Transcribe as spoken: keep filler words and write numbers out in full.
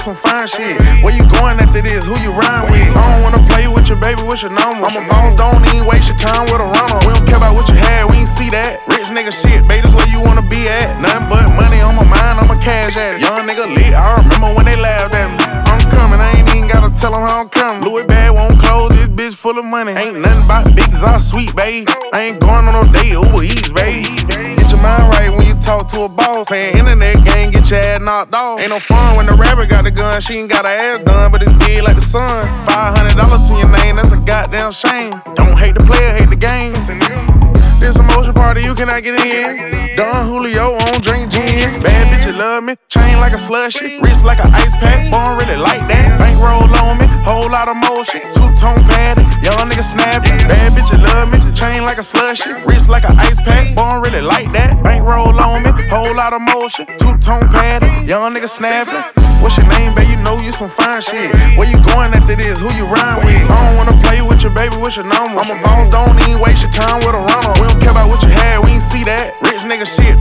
some fine shit. Where you going after this? Who you rhyme with? I don't wanna play with your baby, what's your number? I'm a boss, don't even waste your time with a runner. We don't care about what you had, we ain't see that. Rich nigga shit, babe, this where you wanna be at. Nothing but money on my mind, I'm a cash addict. Young nigga lit, I remember when they laughed at me. I'm coming, I ain't even gotta tell them how I'm coming. Louis bag won't close, this bitch full of money. Ain't nothing about big exhaust sweet, babe. I ain't going on no date, Uber Eats, babe. Get your mind right when you talk to a boss. Playing internet game, get your ass knocked off. Ain't no fun when the rapper got the gun, she ain't got her ass done, but it's big like the sun. five hundred dollars to your name, that's a goddamn shame. Don't hate the player, hate the game. This emotion party, you cannot get in. Don Julio on drink gin. Bad bitch, you love me. Chain like a slushy. Wrist like an ice pack. Born really like that. Bankroll on me. Whole lot of motion. Two-tone padded. Young nigga snapping. Bad bitch, you love me. Chain like a slushy. Wrist like an ice pack. Born really like that. Bankroll on me. Whole lot of motion. Two-tone padded. Young nigga snapping. What's your name, babe? You know you some fine shit. Where you going after this? Who you rhyme with? I don't wanna play with your baby, what's your number? I'm a boss, don't even waste your time with a runner. We don't care about what you had, we ain't see that. Rich nigga shit,